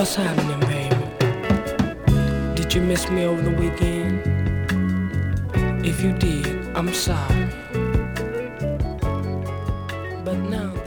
What's happening, baby? Did you miss me over the weekend? If you did, I'm sorry. But now